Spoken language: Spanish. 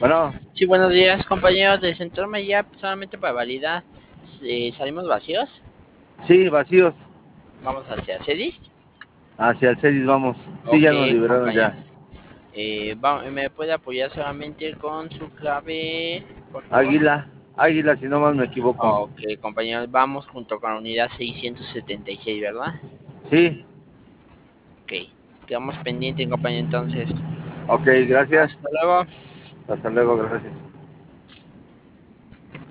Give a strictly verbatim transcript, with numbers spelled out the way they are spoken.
Bueno, Sí, buenos días, compañeros. Desentrarme ya solamente para validar. Eh, ¿Salimos vacíos? sí, vacíos. Vamos hacia Cedis. Hacia el Cedis vamos. Sí, Ok, ya nos liberaron compañero. ya. Eh, va- ¿Me puede apoyar solamente con su clave, por favor? Águila, Águila, si no mal me equivoco. Ok, compañeros. Vamos junto con la unidad seiscientos setenta y seis, ¿verdad? Sí, Ok. Quedamos pendientes, compañero, entonces. ok, gracias. Hasta luego. Hasta luego, gracias.